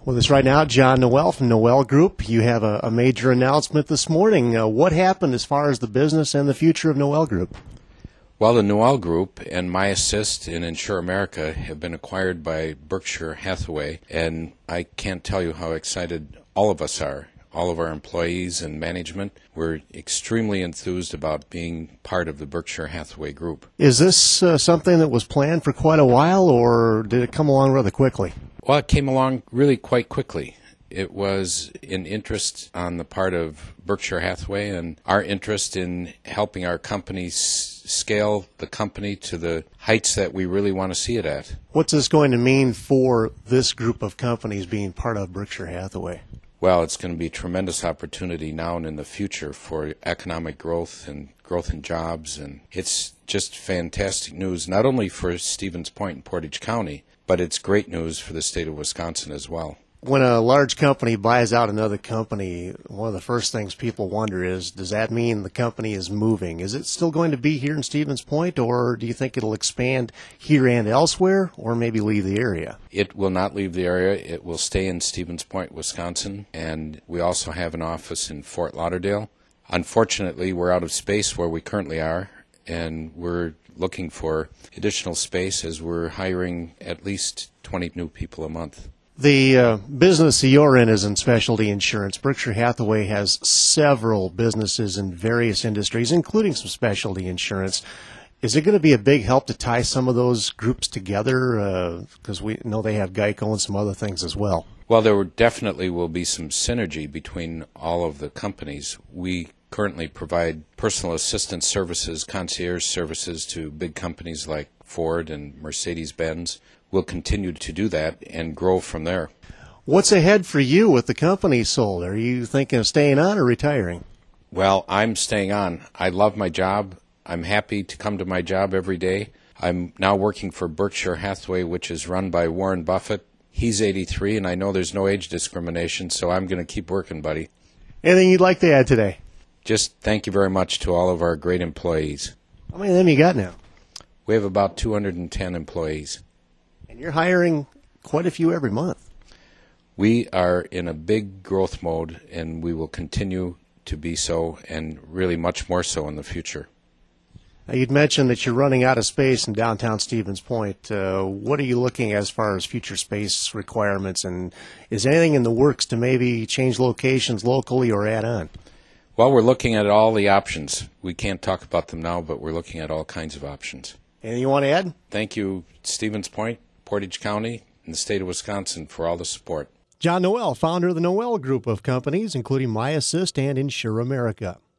With us right now, John Noel from Noel Group. You have a major announcement this morning. What happened as far as the business and the future of Noel Group? Well, the Noel Group and MyAssist and Insure America have been acquired by Berkshire Hathaway, and I can't tell you how excited all of us are. All of our employees and management, we're extremely enthused about being part of the Berkshire Hathaway Group. Is this something that was planned for quite a while, or did it come along rather quickly? Well, it came along really quite quickly. It was an interest on the part of Berkshire Hathaway and our interest in helping our companies scale the company to the heights that we really want to see it at. What's this going to mean for this group of companies being part of Berkshire Hathaway? Well, it's going to be a tremendous opportunity now and in the future for economic growth and growth in jobs, and it's just fantastic news, not only for Stevens Point and Portage County, but it's great news for the state of Wisconsin as well. When a large company buys out another company, one of the first things people wonder is, does that mean the company is moving? Is it still going to be here in Stevens Point, or do you think it'll expand here and elsewhere, or maybe leave the area? It will not leave the area. It will stay in Stevens Point, Wisconsin, and we also have an office in Fort Lauderdale. Unfortunately, we're out of space where we currently are, and we're looking for additional space as we're hiring at least 20 new people a month. The business you're in is in specialty insurance. Berkshire Hathaway has several businesses in various industries, including some specialty insurance. Is it going to be a big help to tie some of those groups together? Because we know they have Geico and some other things as well. Well, there definitely will be some synergy between all of the companies. We currently provide personal assistance services, concierge services to big companies like Ford and Mercedes-Benz. We'll continue to do that and grow from there. What's ahead for you with the company sold? Are you thinking of staying on or retiring? Well, I'm staying on. I love my job. I'm happy to come to my job every day. I'm now working for Berkshire Hathaway, which is run by Warren Buffett. He's 83, and I know there's no age discrimination, so I'm going to keep working, buddy. Anything you'd like to add today? Just thank you very much to all of our great employees. How many of them you got now? We have about 210 employees. And you're hiring quite a few every month. We are in a big growth mode, and we will continue to be so, and really much more so in the future. Now, you'd mentioned that you're running out of space in downtown Stevens Point. What are you looking at as far as future space requirements, and is anything in the works to maybe change locations locally or add on? Well, we're looking at all the options. We can't talk about them now, but we're looking at all kinds of options. Anything you want to add? Thank you, Stevens Point, Portage County, and the state of Wisconsin for all the support. John Noel, founder of the Noel Group of companies, including MyAssist and Insure America.